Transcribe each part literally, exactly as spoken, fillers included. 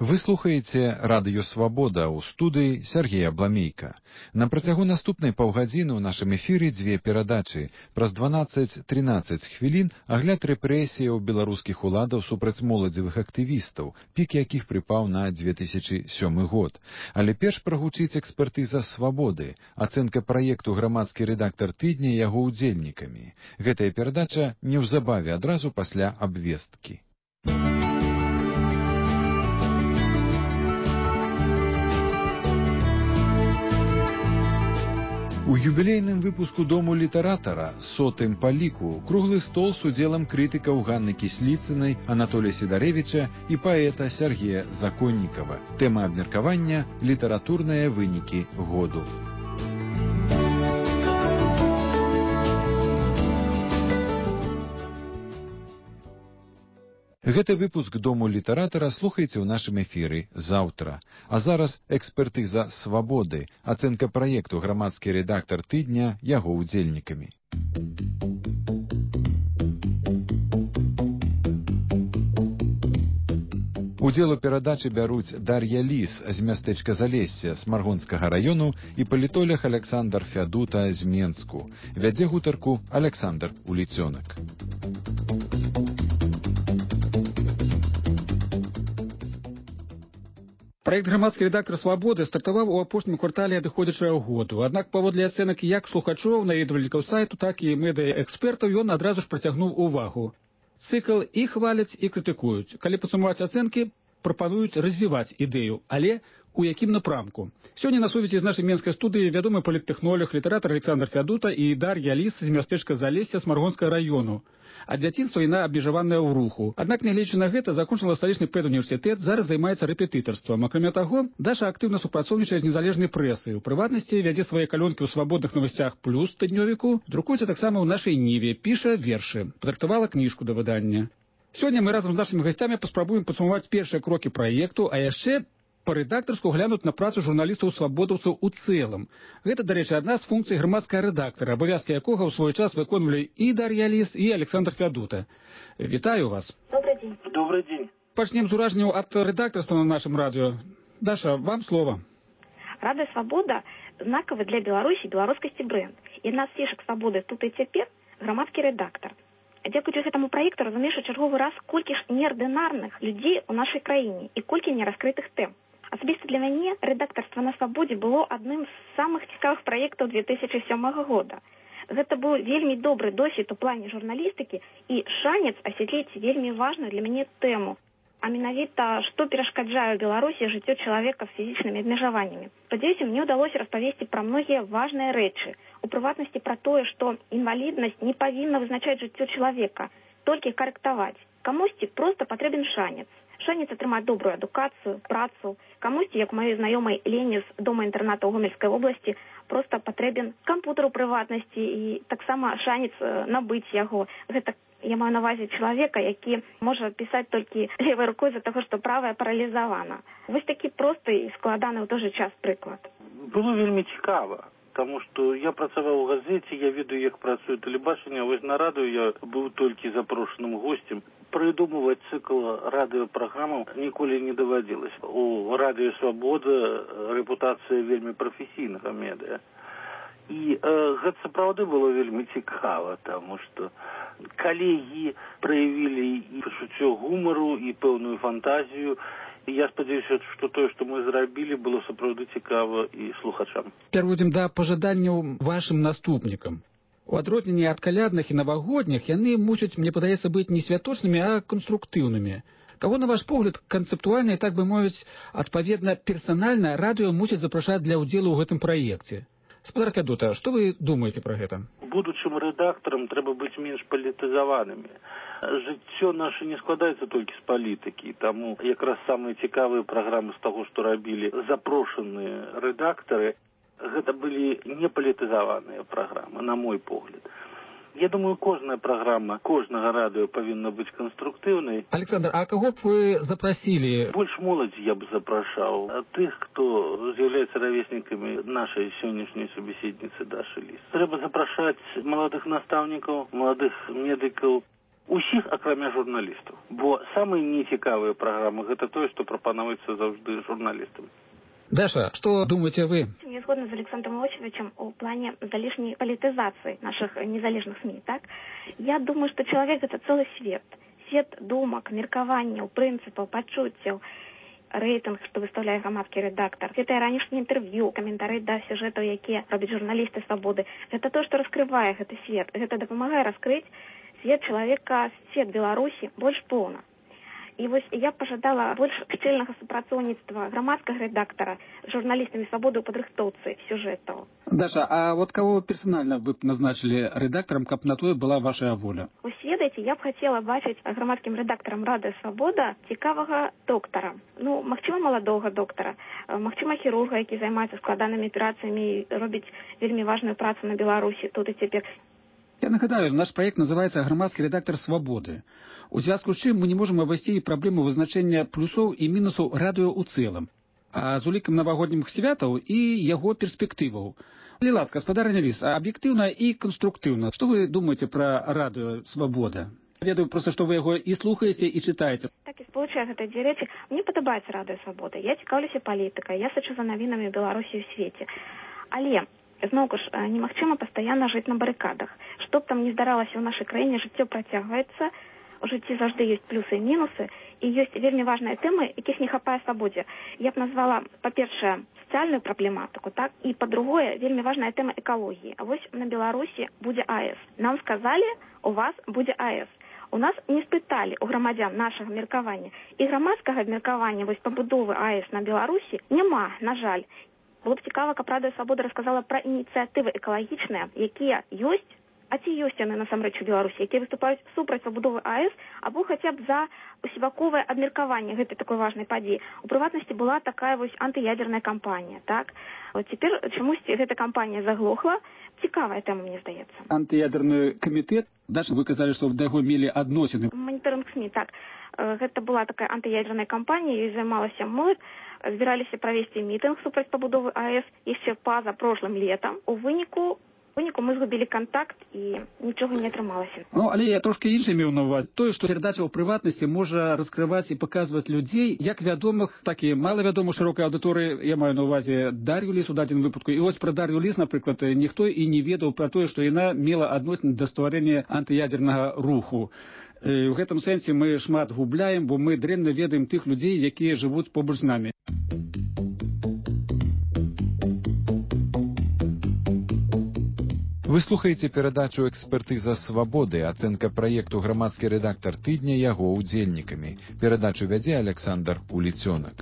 Вы слухаеце радыё «Свабода» ў студыі Сергея Бламейка. На працягу наступнай паўгадзіны ў нашым эфіры дзве перадачы. Праз дванаццаць-трынаццаць хвілін агляд рэпрэсіяў беларускіх уладаў супраць моладзевых актывістаў, пік якіх прыпаў на дзве тысячы сёмы год. Але перш прагучыць экспертыза «Свабоды», ацэнка праекту грамадскі рэдактар тыдня яго ўдзельнікамі. Гэтая перадача неўзабаве адразу пасля абвесткі. У юбілейным выпуску Дому літаратара, сотым па ліку, круглы стол з удзелам крытыкаў Ганны Кісліцынай, Анатолія Сідарэвіча і паэта Сергея Законнікава. Тэма абмеркавання – літаратурныя вынікі году. Гэты выпуск Дому літаратара слухайце ў нашым эфіры заўтра. А зараз экспертыза «Свабоды», ацэнка праекту грамадскі рэдактар тыдня яго ўдзельнікамі. Удзел у перадачы бяруць Дар'я Ліс з мястэчка Залессе з Маргонскага раёну і палітолог Александр Фядута з Менску. Вядзе гутарку Александр Уліцёнак. Праект грамадскі рэдактар «Свабоды» стартаваў у апошнім квартале адыходзячага году. Аднак паводле ацэнак як слухачоў, наведвальнікаў сайту, так і медыа-экспертаў ён адразу ж прыцягнуў увагу. Цыкл і хваляць, і крытыкуюць. Калі падсумаваць ацэнкі, прапануюць развіваць ідэю, але у якім напрамку. Сёння на сувязі з нашай менскай студыі вядомы паліттэхнолог, літаратар Александр Фядута і Дар'я Ліс з мястэчка Залесся з Маргонскага раёну. Ад дзяцінства яна абмежаваная ў руху. Аднак, нягледзячы на гэта, закончыла сталічны педуніверсітэт, зараз займаецца рэпетытарствам. Акрамя таго, Даша актыўна супрацоўнічае з незалежнай прэсай. У прыватнасці вядзе свае калёнкі ў свабодных новасцях плюс тыднёвіку, друкуецца таксама ў нашай Ніве, піша вершы, падрыхтавала кніжку да выдання. Сёння мы разам з нашымі гасцямі паспрабуем падсумаваць першыя крокі праекту, а яшчэ па-рэдактарску глянуць на працу журналістаў-свабодаўцаў у цэлым. Гэта, дарэчы, адна з функцый грамадскага рэдактара, абавязкі якога ў свой час выконвалі і Дар'я Ліс, і Александр Фядута. Вітаю вас. Добрый день. Добрый день. Пачнем з уражанняў ад рэдактарства на нашым радыё. Даша, вам слова. Радыё «Свабода» знакавы для Беларусі беларускасці брэнд. І адна з фішак «Свабоды» тут і цяпер грамадскі рэдактар. Дзякуючы гэтаму праекту разумееш у чарговы раз, колькі ж неардынарных людзей у нашай краіне і колькі нераскрытых тэм. Асабіста для мяне рэдактарства на «Свабодзе» было адным з самых цікавых праектаў две тысячы сёмага года. Гэта быў вельмі добры досвед у плане журналістыкі і шанец асветліць вельмі важную для мяне тэму. А менавіта, што перашкаджае ў Беларусі жыццё чалавека з фізічнымі абмежаваннямі. Спадзяюся, мне ўдалося распавесці пра многія важныя рэчы. У прыватнасці пра тое, што інваліднасць не павінна вызначаць жыццё чалавека, толькі карэктаваць. Камусьці проста патрэбен шанец. Шанец атрымаць добрую адукацыю, працу. Камусьці, як маёй знаёмай Лене з дома-інтэрната ў Гомельскай вобласці, проста патрэбен кампутар у прыватнасці і таксама шанец набыць яго. Гэта я маю на ўвазе чалавека, які можа пісаць толькі левай рукой з-за таго, што правая паралізавана. Вось такі просты і складаны ў той жа час прыклад. Было вельмі цікава. Таму што я працаваў у газеце, я ведаю, як працуе тэлебачанне, а вось на радыё я быў толькі запрошаным госцем. Прыдумываць цыкл радыёпраграмаў ніколі не даводзілася. У радыё «Свабода» рэпутацыя вельмі прафесійнага медыа. І э, гэта сапраўды было вельмі цікава, таму што калегі праявілі і пачуццё гумару, і пэўную фантазію. І я спадзяюся, што тое, што мы зрабілі, было сапраўды цікава і слухачам. Пераходзім да пажаданняў вашым наступнікам. У адрозненні ад калядных і навагодніх яны мусяць, мне падаецца, быць не святочнымі, а канструктыўнымі. Каго, на ваш погляд, канцэптуальна і, так бы мовіць, адпаведна персанальна радыё мусіць запрашаць для ўдзелу ў гэтым праекце? Спадар Фядута, што вы думаеце пра гэта? Будучым рэдактарам трэба быць менш палітызаванымі. Жыццё наше не складаецца толькі з палітыкі, таму якраз самыя цікавыя праграмы з таго, што рабілі запрошаныя рэдактары, гэта былі непалітызаваныя праграмы, на мой погляд. Я думаю, кожная праграма кожнага радыё павінна быць канструктыўнай. Александр, а каго б вы запрасілі? Больш моладзі я б запрашаў. Тых, хто з'яўляецца равеснікамі нашай сённяшняй субеседніцы Дашы Ліс. Трэба запрашаць маладых настаўнікаў, маладых медыкаў. Усіх, акрамя журналістаў. Бо самыя нецікавыя праграмы гэта тое, што прапануецца заўжды журналістам. Даша, что думаете вы? Я згодна з Александром Иосифовичем у плане залишней политизации наших незалежных СМИ, так? Я думаю, что человек — это целый свет. Свет думок, меркаванняў, прынцыпаў, пачуццяў, рэйтынг, што выставляе грамадскі рэдактар. Гэта ранішнія інтэрв'ю, каментары да сюжэтаў, якія робяць журналісты «Свабоды». Гэта то, што раскрывае гэты свет. Гэта дапамагае раскрыць свет чалавека, свет Беларусі больш поўна. І вось я пажадала больш шчыльнага супрацоўніцтва грамадскага рэдактара з журналістамі «Свабоды» ў падрыхтоўцы сюжэтаў. Даша, а вот кого персонально вы б назначили редактором, каб на тое была ваша воля? Вось ведаеце, я б хацела бачыць грамадскім рэдактарам «Радыё Свабода» цікавага доктара. Ну, магчыма, маладога доктара, магчыма, хірурга, які займаецца складанымі аперацыямі і робіць вельмі важную працу на Беларусі тут і цяпер. Я нагадаю, наш проект называется «Громадский редактор Свободы». У звязку з чым мы не можем обойти проблему вызначения плюсов и минусов радио у целом, а з улікам навагодніх святаў і яго перспектываў. Калі ласка, гаспадарня Ліс, объективно и конструктивно, что вы думаете про радио Свобода? Ведаю просто, что вы его и слухаете, и читаете. Так і спалучае гэтыя дзве рэчы. Мне падабаецца радыё Свабода. Я цікаўлюся палітыкай, я сачу за навінамі Беларусі ў свеце. Але зноўку ж немагчыма пастаянна жыць на барыкадах. Што б там ні здаралася ў нашай краіне, жыццё працягваецца. У жыцці заўжды ёсць плюсы і мінусы, і ёсць вельмі важныя тэмы, якіх не хапае свабодзе. Я б назвала, па-першае, сацыяльную праблематыку, так, і па-другое, вельмі важная тэма экалогіі. А вось на Беларусі будзе АЭС. Нам сказалі, у вас будзе АЭС. У нас не спыталі у грамадзян нашага меркавання. І грамадскага меркавання вось пабудовы АЭС на Беларусі няма, на жаль. Было б цікава, каб Радыё Свабода расказала пра ініцыятывы экалагічныя, якія ёсць, а ці ёсць яны насамрэч у Беларусі, якія выступаюць супраць пабудовы АЭС, або хаця б за усебаковае абмеркаванне гэтай такой важнай падзеі. У прыватнасці была такая вось антыядерная кампанія, так? Вот цяпер чамусьці гэта кампанія заглохла. Цікавая тэма, мне здаецца. Антыядерны камітэт, Даша, вы казалі, што да яго мелі адносіны. Маніторинг СМІ, так. Гэта была такая антыядерная кампанія, ёй займалася моладзь, збіраліся правесці мітынг супраць пабудовы АЭС яшчэ па-за прошлым летам. У выніку У выніку мы згубілі контакт і нічога не атрымалася. Ну, але я трошки інше меў на увазі. Тое, што перадача ў прыватнасці можа раскрываць і паказваць людзей, як вядомых, так і малавядомых шырокай аўдыторыі. Я маю на увазе Дар'ю Ліс у дадзеным выпадку. І вось пра Дар'ю Ліс, напрыклад, ніхто і не ведаў пра тое, што яна мела адносіны да стварэння антыядернага руху. І ў гэтым сэнсе мы шмат губляем, бо мы дрэнна ведаем тых людзей, якія жывуць побач з намі. Вы слухаеце перадачу «Экспертыза Свабоды», ацэнка праекту «Грамадскі рэдактар тыдня» яго удзельнікамі. Перадачу вядзе Александр Уліцёнак.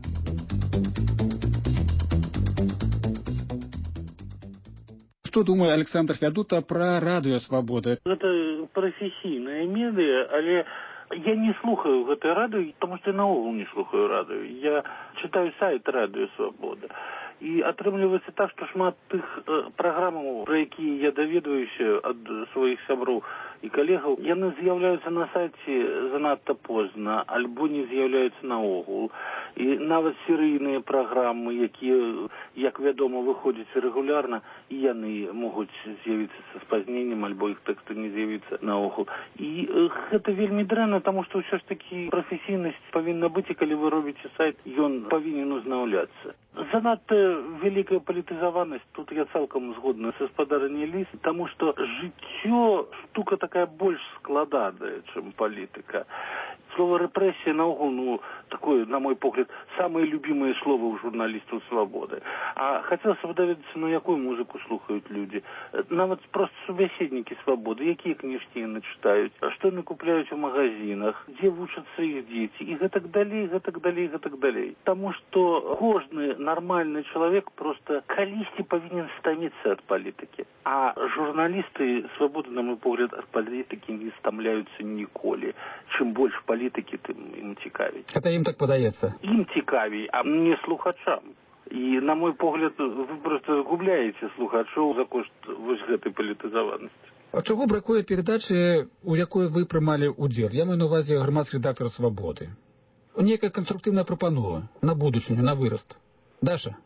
Что думае Александр Фядута пра радыё Свабоды? Гэта прафесійная медыя, але я не слухаю гэтае радыё, таму што я наогул не слухаю радыё. Я чытаю сайт «Радыё Свабода». І атрымліваецца так, што шмат тых э, праграмаў, пра якія я даведваюся ад сваіх сяброў і калегаў, яны з'яўляюцца на сайце занадта позна, альбо не з'яўляюцца наогул. І нават серыйныя праграмы, якія, як вядома, выходзяць рэгулярна, і яны могуць з'явіцца са спазненнем, альбо іх тэксты не з'явіцца наогул. І э, гэта вельмі дрэнна, таму што ўсё ж такі прафесійнасць павінна быць, і калі вы робіце сайт, ён павінен узнаўляцца. Занадта вялікая палітызаванасць, тут я цалкам згодна са гаспадарняй Ліс, таму што жыццё штука такая больш складаная, чым палітыка. Слово рэпрэсія наогул, ну, такое, на мой погляд, самое любимое слово у журналістаў Свабоды. А хацелася б даведацца, на якую музыку слухаюць людзі. Нават просто субяседнікі Свабоды, якія кніжкі яны чытаюць, што яны купляюць у магазинах, дзе вучацца іх дзеці, і гэтак далей, гэтак далей, гэтак далей. Таму што кожны нармальны чалавек просто калісьці павінен стаміцца ад палітыкі. А журналісты Свабоды, на мой погляд, ад палітыкі не стамляюцца ніколі. Чым больш палітыкі, тым ім цікавей. Это ім так падаецца? Ім цікавей, а мне слухачам. І, на мой погляд, вы просто губляеце слухачоў за кошт вось гэтай палітызаванасці. А чаго бракуе перадачы, у якой вы прымалі ўдзел? Я маю на увазе грамадскі рэдактар Свабоды. Некая канструктыўная прапанова на будучыню, на выраст. Даша?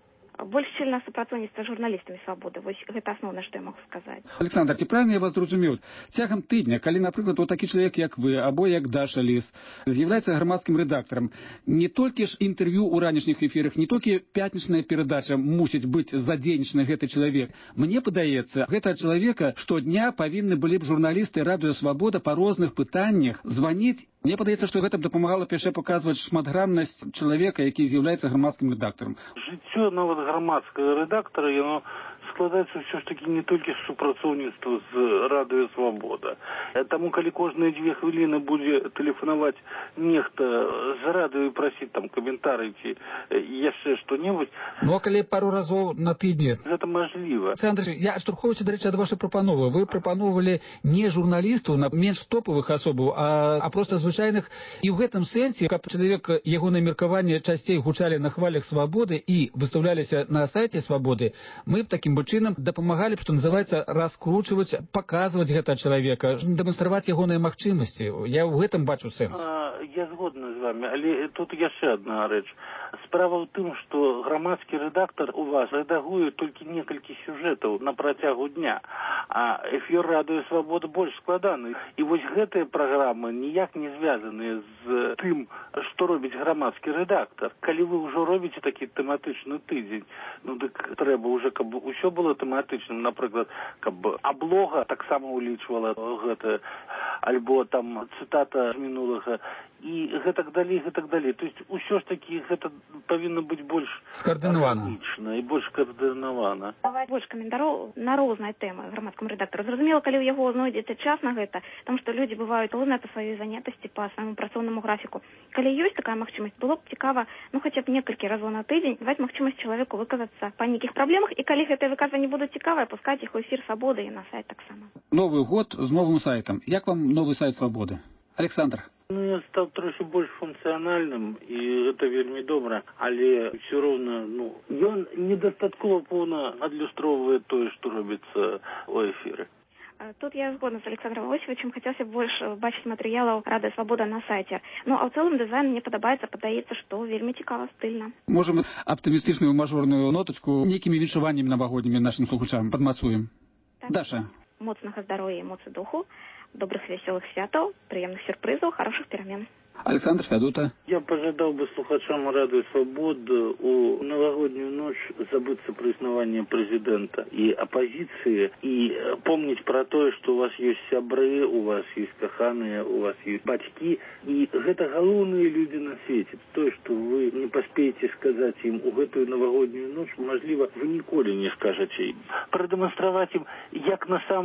больш шчыльнае супрацоўніцтва з журналістамі свабоды. Вось гэта асноўнае, што я магу сказаць. Александр, ці правильна я вас зразумеў? Цягам тыдня, калі, напрыклад, вот такі чалавек, як вы, або як Даша Ліс, з'яўляецца грамадскім рэдактарам, не толькі ж інтэрв'ю ў ранішніх эфірах, не толькі пятнічная перадача мусіць быць задзейнічаны гэты чалавек. Мне падаецца, гэтага чалавека штодня павінны былі б журналісты Радыё Свабода па розных пытаннях званіць. Мне падаецца, што гэта б дапамагала першае паказваць шматграннасць чалавека, які з'яўляецца грамадскім рэдактарам. Жыццё нават грамадскага рэдактара, яно складаецца ўсё ж такі не толькі з супрацоўніцтва з Радыё Свабода. Таму, калі кожныя дзве хвіліны будзе тэлефанаваць нехта з радыё і прасіць там каментарый ці яшчэ што-небудзь... Ну, а калі пару разоў на тыдні? Гэта мажліва. Александр, я штурхоўся, дарэчы, ад вашай прапановы. Вы прапановвалі не журналістаў, на менш топавых асобаў, а, а проста звычайных. І ў гэтым сэнсе, каб чалавек, ягонае меркаванне часцей гучалі на хвалях свабоды і выставляліся на сайце свабоды, мы б такім чынам дапамагалі б, што называецца, раскручваць, паказваць гэтага чалавека, дэманстраваць ягоныя магчымасці. Я ў гэтым бачу сэнс. А, я згодны з вами, але тут яшчэ адна рэч. Справа ў тым, што грамадскі рэдактар у вас рэдагуе толькі некалькі сюжэтаў на працягу дня, а эфір Радыё Свабода больш складаны. І вось гэтыя праграмы ніяк не звязаныя з тым, што робіць грамадскі рэдактар. Калі вы ўжо робіце такі тэматычны тыдзень, ну дык трэба ўжо, каб усё было тэматычным, напрыклад, каб аблога таксама ўлічвала гэта, альбо там цытата з мінулага, і гэтак далей, гэтак далей. То есть усё ж такі гэта павінна быць больш скаардынавана і больш каардынавана. Даваць больш каментароў на розныя тэмы грамадскаму рэдактару. Зразумела, калі ў яго знойдзецца час на гэта, таму што людзі бываюць розныя па сваёй занятасці, па свайму працоўнаму графіку. Калі ёсць такая магчымасць, было б цікава, ну хаця б некалькі разоў на тыдзень даваць магчымасць чалавеку выказацца па нейкіх праблемах, і калі гэтыя выказванні будуць цікавыя, пускаць іх у эфір Свабоды і на сайт таксама. Новы год з новым сайтам. Як вам новы сайт Свабоды? Александр. Ну, я стаў трохі больш функцыянальным, і гэта вельмі добра, але ўсё роўна, ну, ён недастаткова поўна адлюстроўвае тое, што робіцца ў эфіры. Тут я згодна з Александром Осиповичем, хацелася б больш бачыць матэрыялаў Радыё Свабода на сайце. Ну, а ў цэлым дызайн мне падабаецца, падаецца, што вельмі цікава, стыльна. Можем аптымістычную мажорную ноточку нейкімі віншаваннямі навагоднімі нашым слухачам падмацуем. Так. Даша. Моцнага здароўя і моцы духу, добрых вясёлых святаў, прыемных сюрпрызаў, хорошых перамен. Александр Фядута. Я пожадал бы слухачам Радыё Свабоды у новогоднюю ночь забыться про існаванне президента и оппозиции и помнить про то, что у вас есть сябры, у вас есть каханыя, у вас есть бацькі, и гэта галоўныя люди на свете. То, что вы не поспеете сказать им у гэтую новогоднюю ночь, мажліва, вы ніколі не скажете им. Продемонстровать им, як на самом